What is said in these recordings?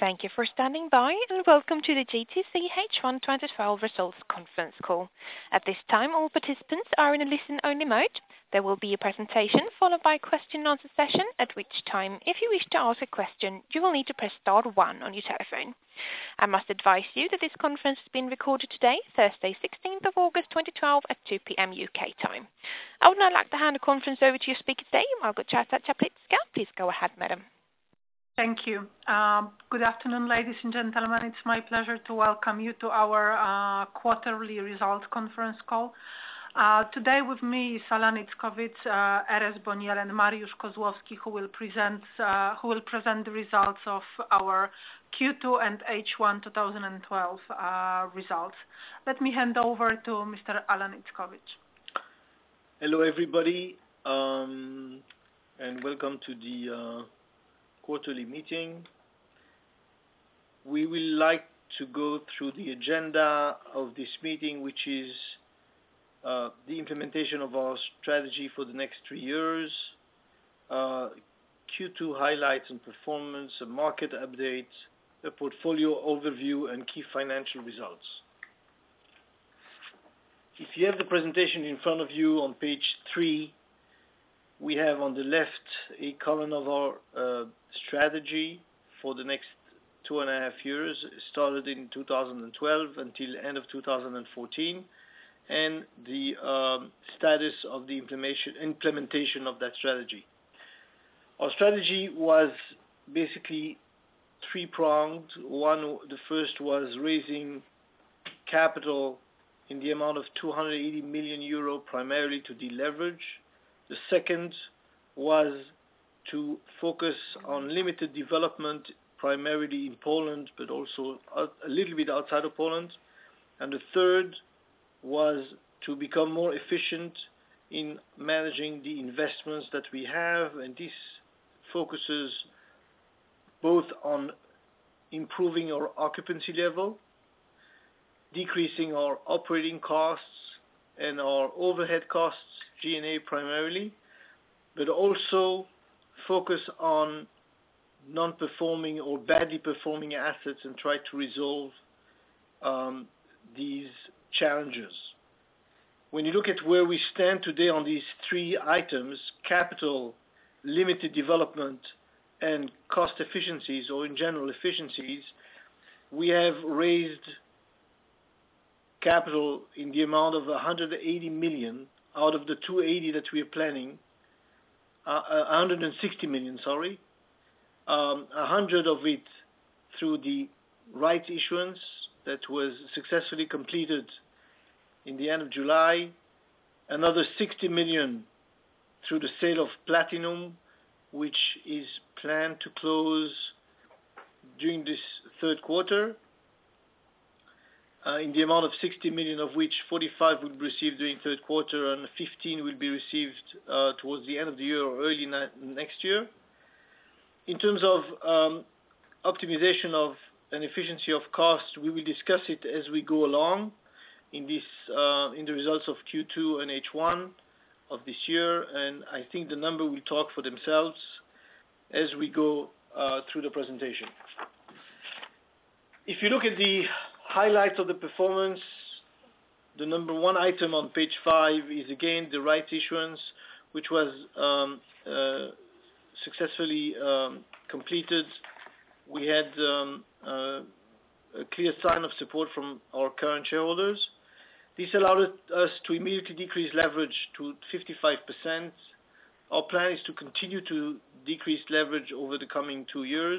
Thank you for standing by, and welcome to the GTC H1 2012 Results Conference Call. At this time, all participants are in a listen-only mode. There will be a presentation followed by a question-and-answer session, at which time, if you wish to ask a question, you will need to press star 1 on your telephone. I must advise you that this conference is being recorded today, Thursday, 16th of August 2012 at 2 p.m. UK time. I would now like to hand the conference over to your speaker today, Małgorzata Czaplicka. Please go ahead, madam. Thank you. Good afternoon, ladies and gentlemen. It's my pleasure to welcome you to our quarterly results conference call. Today with me is Alain Itzkovitz, Erez Boniel, and Mariusz Kozłowski, who will present the results of our Q2 and H1 2012 results. Let me hand over to Mr. Alain Itzkovitz. Hello, everybody, and welcome to the quarterly meeting. We will like to go through the agenda of this meeting, which is the implementation of our strategy for the next 3 years, Q2 highlights and performance, a market update, a portfolio overview, and key financial results. If you have the presentation in front of you on page 3, we have on the left a column of our strategy for the next 2.5 years. It started in 2012 until end of 2014, and the status of the implementation of that strategy. Our strategy was basically 3-pronged. The first was raising capital in the amount of 280 million euro, primarily to deleverage. The second was to focus on limited development, primarily in Poland, but also a little bit outside of Poland. And the third was to become more efficient in managing the investments that we have, and this focuses both on improving our occupancy level, decreasing our operating costs and our overhead costs, G&A primarily, but also focus on non-performing or badly performing assets and try to resolve these challenges. When you look at where we stand today on these 3 items, capital, limited development, and cost efficiencies, or in general efficiencies, we have raised capital in the amount of 180 million out of the 280 that we are planning, 160 million, 100 of it through the rights issuance that was successfully completed in the end of July, another 60 million through the sale of Platinum, which is planned to close during this third quarter, in the amount of 60 million, of which 45 will be received during third quarter and 15 will be received towards the end of the year or early next year. In terms of optimization of and efficiency of cost, we will discuss it as we go along in the results of Q2 and H1 of this year, and I think the number will talk for themselves as we go through the presentation. If you look at the highlights of the performance, the number 1 item on page 5 is again the rights issuance, which was successfully completed. We had a clear sign of support from our current shareholders. This allowed us to immediately decrease leverage to 55%. Our plan is to continue to decrease leverage over the coming 2 years.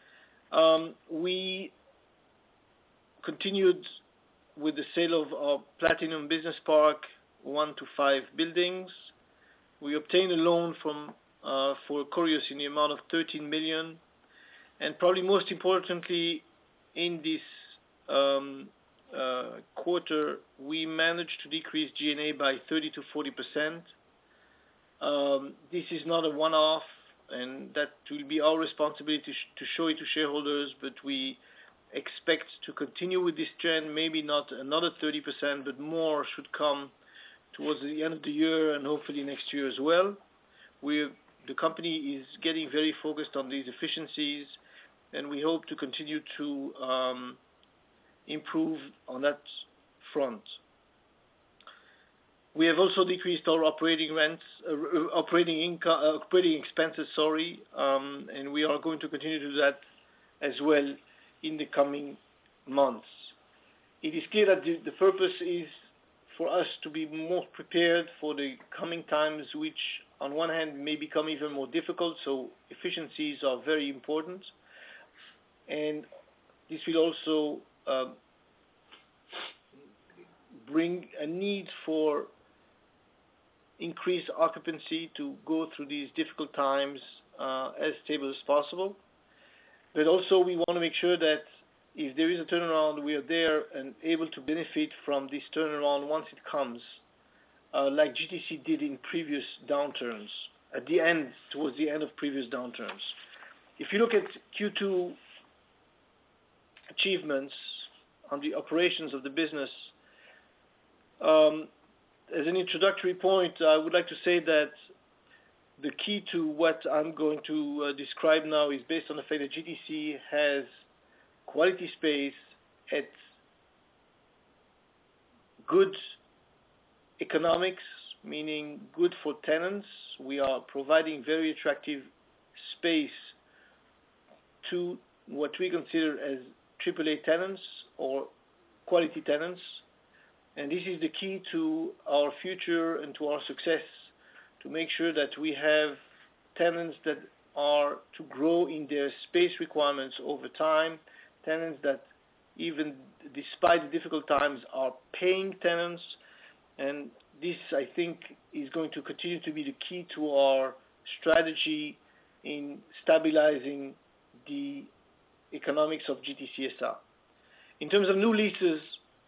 We continued with the sale of our Platinum Business Park 1 to 5 buildings. We obtained a loan for Coriolis in the amount of 13 million, and probably most importantly, in this quarter, we managed to decrease G&A by 30 to 40%. This is not a one-off, and that will be our responsibility to show it to shareholders, but we expect to continue with this trend, maybe not another 30%, but more should come towards the end of the year and hopefully next year as well. The company is getting very focused on these efficiencies, and we hope to continue to improve on that front. We have also decreased our operating expenses, and we are going to continue to do that as well in the coming months. It is clear that the purpose is for us to be more prepared for the coming times, which on one hand may become even more difficult, so efficiencies are very important. And this will also bring a need for increased occupancy to go through these difficult times as stable as possible. But also we want to make sure that if there is a turnaround, we are there and able to benefit from this turnaround once it comes, like GTC did in previous downturns, towards the end of previous downturns. If you look at Q2 achievements on the operations of the business, as an introductory point, I would like to say that the key to what I'm going to describe now is based on the fact that GTC has quality space at good economics, meaning good for tenants. We are providing very attractive space to what we consider as AAA tenants or quality tenants. And this is the key to our future and to our success, to make sure that we have tenants that are to grow in their space requirements over time, tenants that even despite the difficult times are paying tenants. And this, I think, is going to continue to be the key to our strategy in stabilizing the economics of GTC SA. In terms of new leases,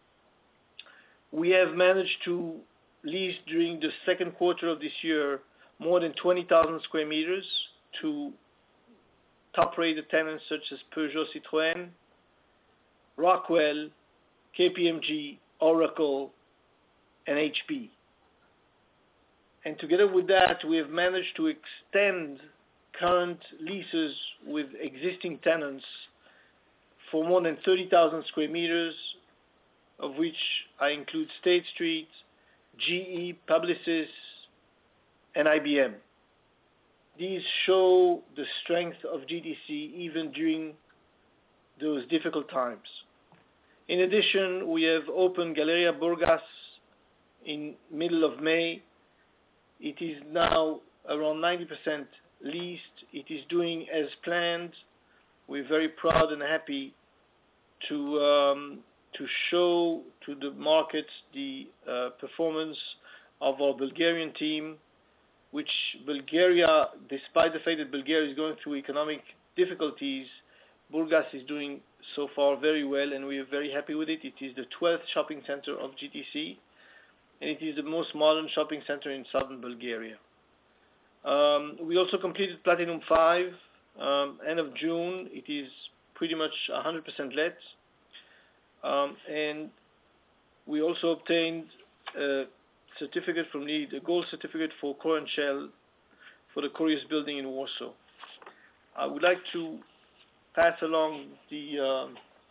we have managed to lease during the second quarter of this year more than 20,000 square meters to top-rated tenants such as Peugeot, Citroën, Rockwell, KPMG, Oracle, and HP. And together with that, we have managed to extend current leases with existing tenants for more than 30,000 square meters, of which I include State Street, GE, Publicis, and IBM. These show the strength of GTC even during those difficult times. In addition, we have opened Galeria Burgas in middle of May. It is now around 90% leased. It is doing as planned. We're very proud and happy to show to the market the performance of our Bulgarian team, which Bulgaria, despite the fact that Bulgaria is going through economic difficulties, Burgas is doing so far very well, and we are very happy with it. It is the 12th shopping center of GTC, and it is the most modern shopping center in southern Bulgaria. We also completed Platinum 5, end of June. It is pretty much 100% let. And we also obtained a certificate from the gold certificate for Core and Shell for the Curious building in Warsaw. I would like to pass along the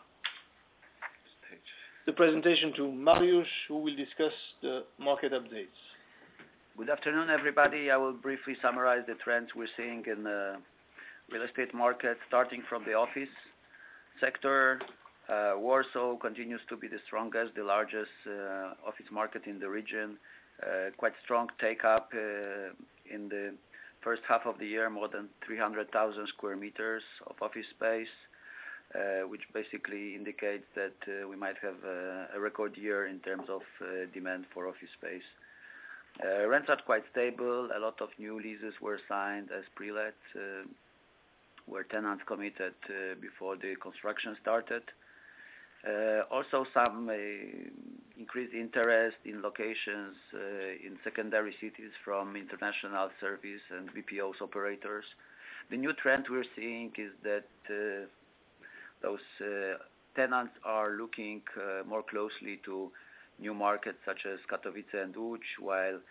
presentation to Mariusz, who will discuss the market updates. Good afternoon, everybody. I will briefly summarize the trends we're seeing in the real estate market, starting from the office sector. Warsaw continues to be the strongest, the largest office market in the region. Quite strong take-up in the first half of the year, more than 300,000 square meters of office space, which basically indicates that we might have a record year in terms of demand for office space. Rents are quite stable. A lot of new leases were signed as pre-let, where tenants committed before the construction started. Also some increased interest in locations in secondary cities from international service and BPOs operators. The new trend we're seeing is that those tenants are looking more closely to new markets such as Katowice and Łódź, while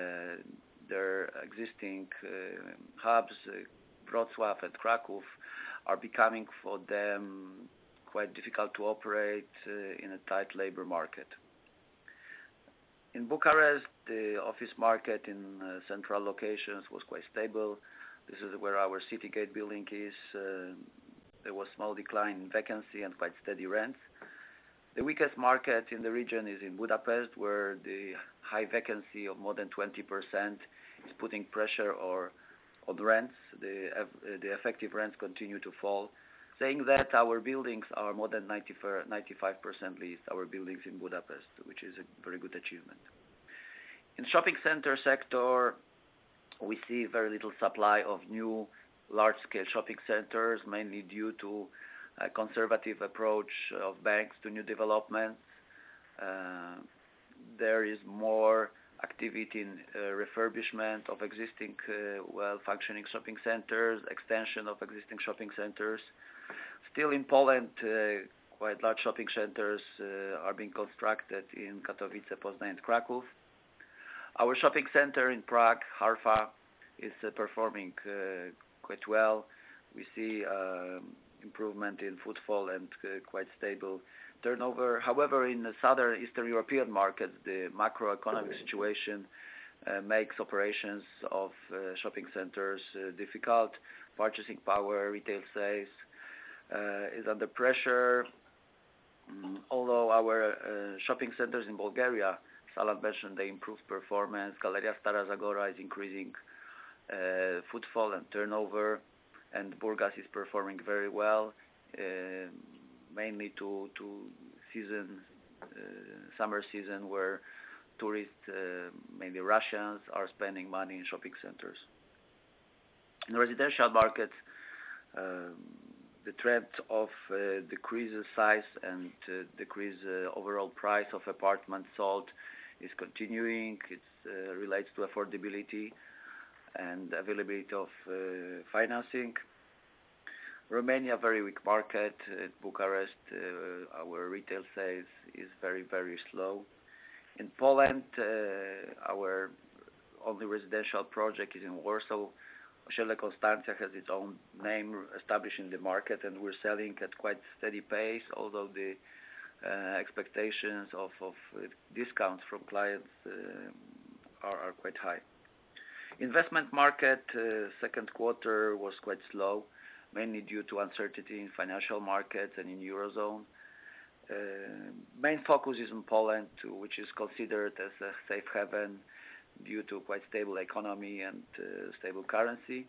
their existing hubs, Wrocław and Kraków, are becoming for them quite difficult to operate in a tight labor market. In Bucharest, the office market in central locations was quite stable. This is where our City Gate building is. There was small decline in vacancy and quite steady rents. The weakest market in the region is in Budapest, where the high vacancy of more than 20% is putting pressure on rents. The effective rents continue to fall. Saying that, our buildings are more than 95% leased, our buildings in Budapest, which is a very good achievement. In shopping center sector, we see very little supply of new large-scale shopping centers, mainly due to a conservative approach of banks to new developments. There is more activity in refurbishment of existing well-functioning shopping centers, extension of existing shopping centers. Still in Poland, quite large shopping centers are being constructed in Katowice, Poznań, and Kraków. Our shopping center in Prague, Harfa, is performing quite well. We see improvement in footfall and quite stable turnover. However, in the southern Eastern European markets, the macroeconomic situation makes operations of shopping centers difficult. Purchasing power, retail sales is under pressure. Although our shopping centers in Bulgaria, Salah mentioned, they improved performance. Galeria Stara Zagora is increasing footfall and turnover, and Burgas is performing very well, mainly to summer season, where tourists, mainly Russians, are spending money in shopping centers. In residential markets, the trend of decrease size and decrease overall price of apartments sold is continuing. It relates to affordability and availability of financing. Romania, very weak market. At Bucharest, our retail sales is very, very slow. In Poland, our only residential project is in Warsaw. Osiedle Konstancja has its own name established in the market, and we're selling at quite steady pace, although the expectations of discounts from clients are quite high. Investment market, second quarter was quite slow, mainly due to uncertainty in financial markets and in Eurozone. Main focus is in Poland, which is considered as a safe haven due to quite stable economy and stable currency.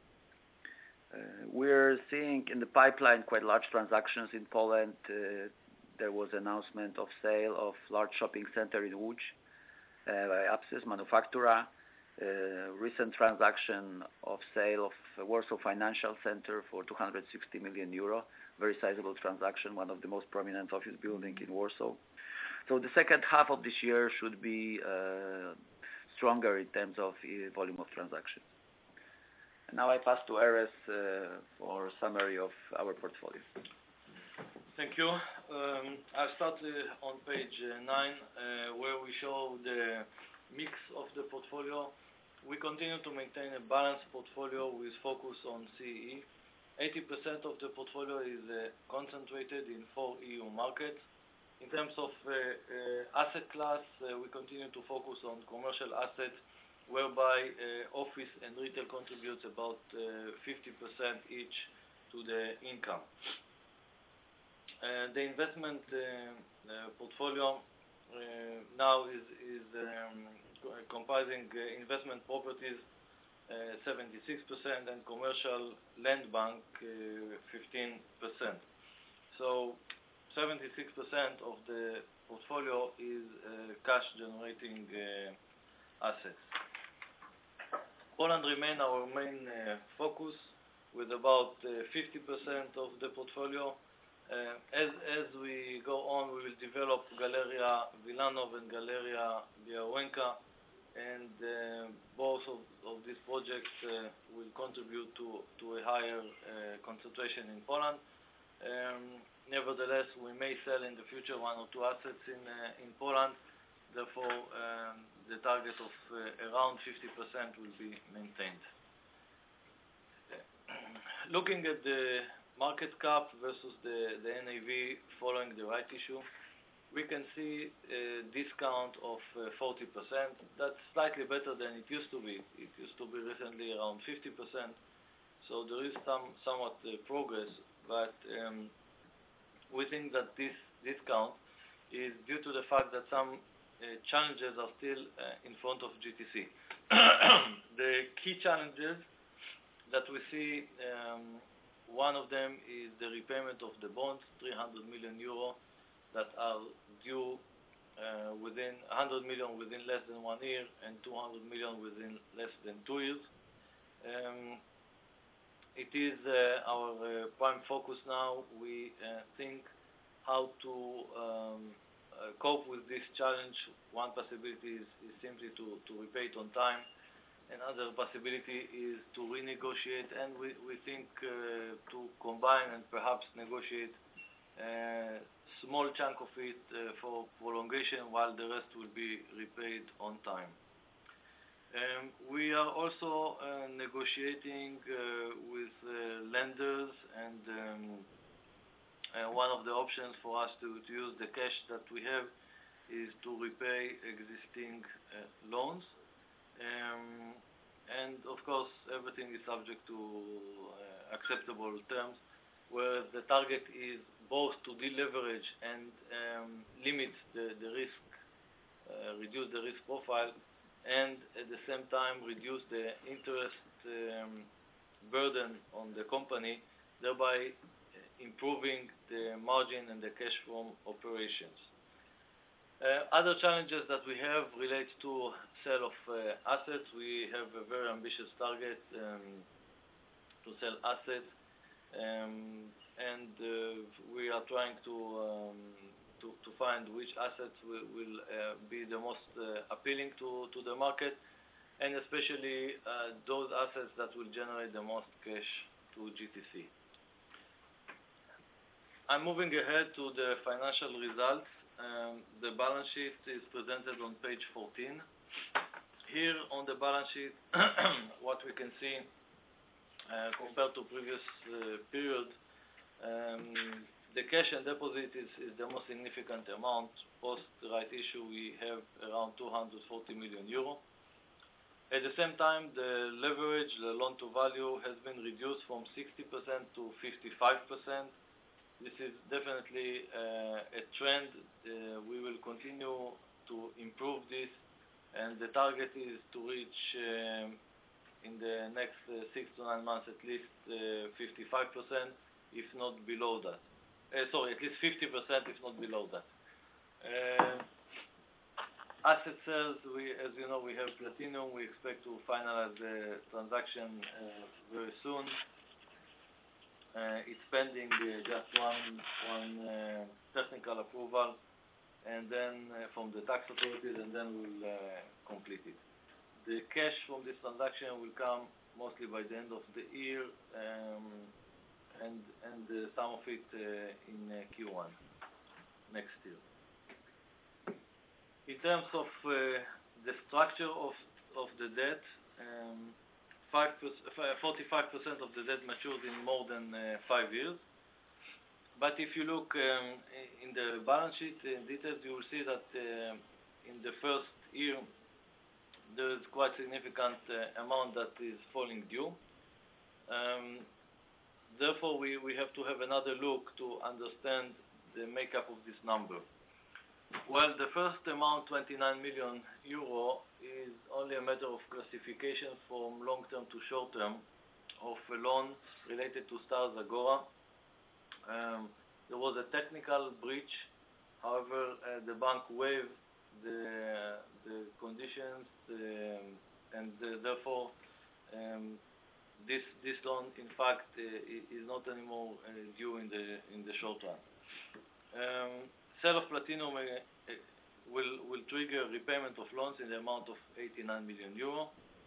We're seeing in the pipeline quite large transactions in Poland. There was announcement of sale of large shopping center in Łódź by Apsys Manufaktura. Recent transaction of sale of Warsaw Financial Center for 260 million euro, very sizable transaction, one of the most prominent office building in Warsaw. So the second half of this year should be stronger in terms of volume of transactions. And now I pass to Erez for a summary of our portfolio. Thank you. I'll start on page 9, where we show the mix of the portfolio. We continue to maintain a balanced portfolio with focus on CEE. 80% of the portfolio is concentrated in 4 EU markets. In terms of asset class, we continue to focus on commercial assets, whereby office and retail contributes about 50% each to the income. The investment portfolio now is comprising investment properties 76% and commercial land bank 15%. So 76% of the portfolio is cash generating assets. Poland remain our main focus with about 50% of the portfolio. As we go on, we will develop Galeria Wilanów and Galeria Białęka, and both of these projects will contribute to a higher concentration in Poland. Nevertheless, we may sell in the future 1 or 2 assets in Poland. Therefore, the target of around 50% will be maintained. Looking at the market cap versus the NAV following the right issue. We can see a discount of 40%. That's slightly better than it used to be. It used to be recently around 50%. So there is somewhat progress, but we think that this discount is due to the fact that some challenges are still in front of GTC. The key challenges that we see, one of them is the repayment of the bonds, 300 million euro, that are due within 100 million within less than 1 year and 200 million within less than 2 years. It is our prime focus now. We think how to cope with this challenge. One possibility is simply to repay it on time. Another possibility is to renegotiate, and we think to combine and perhaps negotiate small chunk of it for prolongation, while the rest will be repaid on time. We are also negotiating with lenders, and one of the options for us to use the cash that we have is to repay existing loans. And of course, everything is subject to acceptable terms, where the target is both to deleverage and limit the risk, reduce the risk profile, and at the same time reduce the interest burden on the company, thereby improving the margin and the cash from operations. Other challenges that we have relate to sale of assets. We have a very ambitious target to sell assets, and we are trying to find which assets will be the most appealing to the market, and especially those assets that will generate the most cash to GTC. I'm moving ahead to the financial results. The balance sheet is presented on page 14. Here on the balance sheet, what we can see compared to previous period, the cash and deposit is the most significant amount. Post the right issue, we have around 240 million euro. At the same time, the leverage, the loan to value, has been reduced from 60% to 55%. This is definitely a trend. We will continue to improve this, and the target is to reach in the next 6 to 9 months at least 55%, if not below that. At least 50%, if not below that. Asset sales, as you know, we have Platinum. We expect to finalize the transaction very soon. It's pending just one technical approval, and then from the tax authorities, and then we'll complete it. The cash from this transaction will come mostly by the end of the year, and some of it in Q1 next year. In terms of the structure of the debt, 45% of the debt matures in more than 5 years. But if you look in the balance sheet in details, you will see that in the first year there is quite significant amount that is falling due. Therefore, we have to have another look to understand the makeup of this number. Well, the first amount, 29 million euro, is only a matter of classification from long-term to short-term of a loan related to Star Zagora. There was a technical breach. However, the bank waived the conditions, and therefore this loan, in fact, is not anymore due in the short run. Sale of Platinum will trigger repayment of loans in the amount of 89 million euro,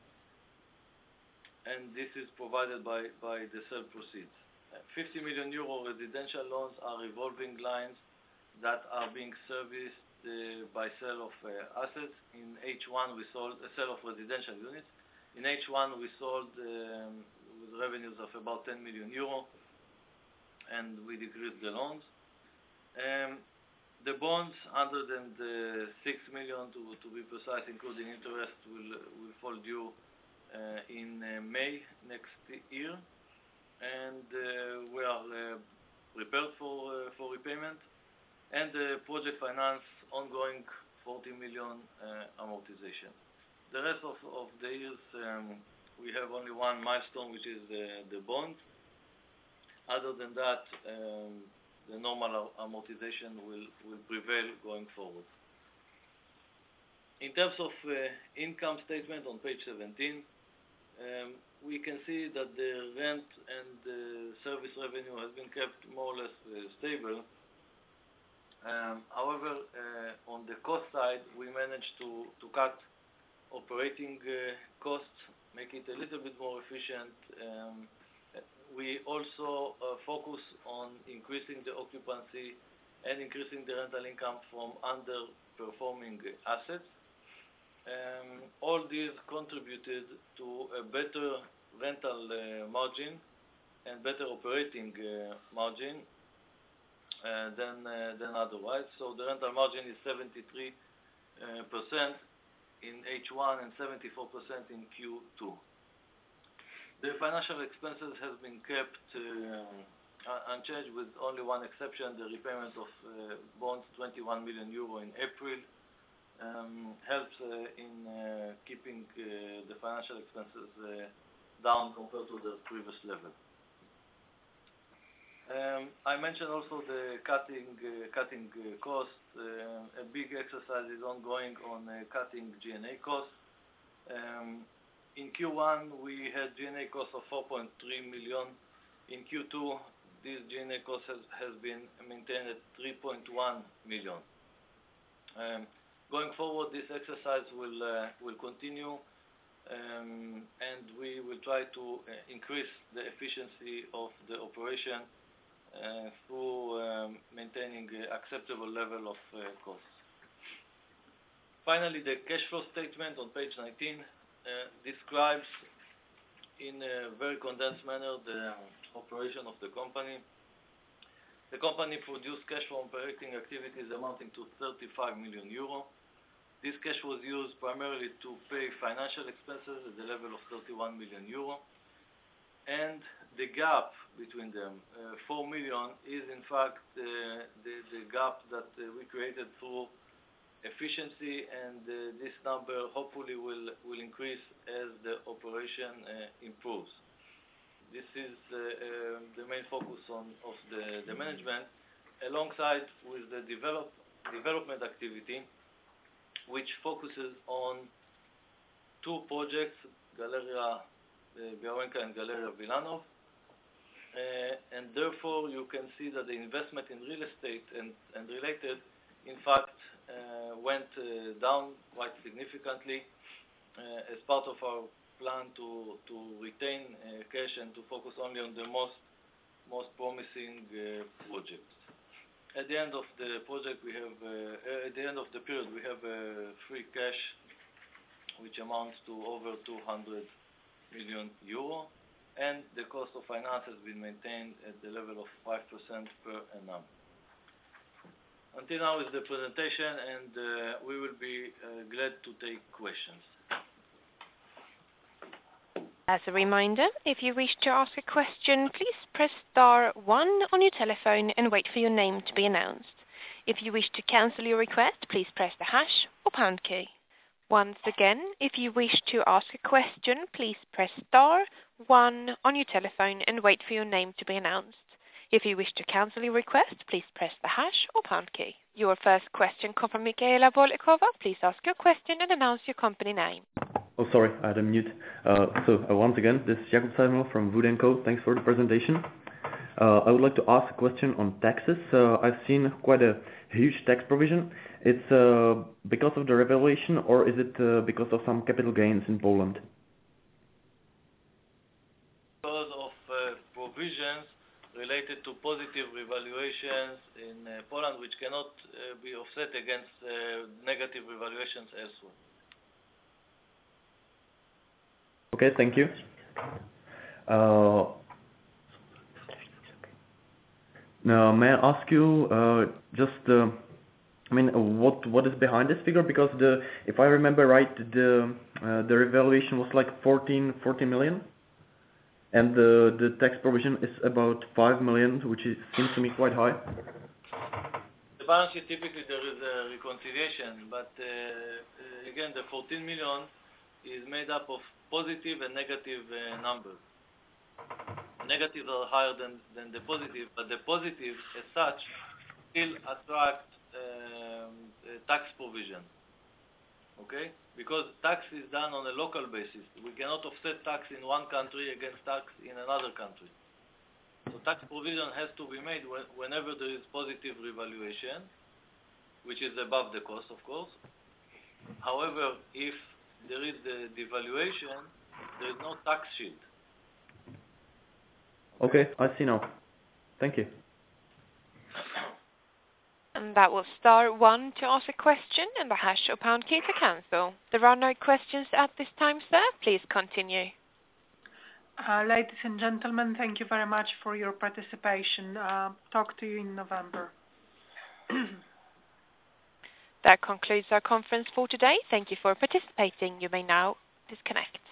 and this is provided by the sale proceeds. 50 million euro residential loans are revolving lines that are being serviced by sale of assets. In H1, we sold a sale of residential units. In H1, we sold with revenues of about 10 million euro. and we decreased the loans. The bonds, other than the 6 million to be precise, including interest, will fall due in May next year, and we are prepared for repayment. And the project finance ongoing 40 million amortization. The rest of the years we have only one milestone, which is the bond. Other than that, the normal amortization will prevail going forward. In terms of income statement on page 17, we can see that the rent and the service revenue has been kept more or less stable. However, on the cost side, we managed to cut operating costs, make it a little bit more efficient. We also focus on increasing the occupancy and increasing the rental income from underperforming assets. All these contributed to a better rental margin and better operating margin than otherwise. So the rental margin is 73% in H1 and 74% in Q2. The financial expenses have been kept unchanged, with only one exception: the repayment of bonds, 21 million euro in April, helps in keeping the financial expenses down compared to the previous level. I mentioned also the cutting costs. A big exercise is ongoing on cutting G&A costs. In Q1, we had G&A costs of 4.3 million. In Q2, this G&A cost has been maintained at 3.1 million. Going forward, this exercise will continue, and we will try to increase the efficiency of the operation through maintaining an acceptable level of costs. Finally, the cash flow statement on page 19 describes in a very condensed manner the operation of the company. The company produced cash from operating activities amounting to 35 million euro. This cash was used primarily to pay financial expenses at the level of 31 million euro. And the gap between them, 4 million, is in fact the gap that we created through efficiency, and this number hopefully will increase as the operation improves. This is the main focus of the management, alongside with the development activity, which focuses on two projects, Galeria Białęka and Galeria Wilanów. And therefore you can see that the investment in real estate and related, in fact, went down quite significantly as part of our plan to retain cash and to focus only on the most promising projects. At the end of the project, we have at the end of the period, we have free cash, which amounts to over 200 million euro, and the cost of finance has been maintained at the level of 5% per annum. Until now is the presentation, and we will be glad to take questions. As a reminder, if you wish to ask a question, please press star 1 on your telephone and wait for your name to be announced. If you wish to cancel your request, please press the hash or pound key. Once again, if you wish to ask a question, please press star 1 on your telephone and wait for your name to be announced. If you wish to cancel your request, please press the hash or pound key. Your first question comes from Michaela Bolikova. Please ask your question and announce your company name. Oh, sorry, I had a mute. Once again, this is Jakub Samuel from Wood & Co. Thanks for the presentation. I would like to ask a question on taxes. I've seen quite a huge tax provision. It's because of the revaluation, or is it because of some capital gains in Poland? Because of provisions related to positive revaluations in Poland, which cannot be offset against negative revaluations elsewhere. Okay, thank you. May I ask you what is behind this figure? Because if I remember right, the revaluation was like 14 million, and the tax provision is about 5 million, which seems to me quite high. The balance sheet, typically there is a reconciliation, but again, the 14 million is made up of positive and negative numbers. Negatives are higher than the positive, but the positive as such still attract tax provision. Okay? Because tax is done on a local basis. We cannot offset tax in one country against tax in another country. So tax provision has to be made whenever there is positive revaluation, which is above the cost, of course. However, if there is the devaluation, there is no tax shield. Okay, I see now. Thank you. And that was *1 to ask a question and the hash or pound key to cancel. There are no questions at this time, sir. Please continue. Ladies and gentlemen, thank you very much for your participation. Talk to you in November. That concludes our conference for today. Thank you for participating. You may now disconnect.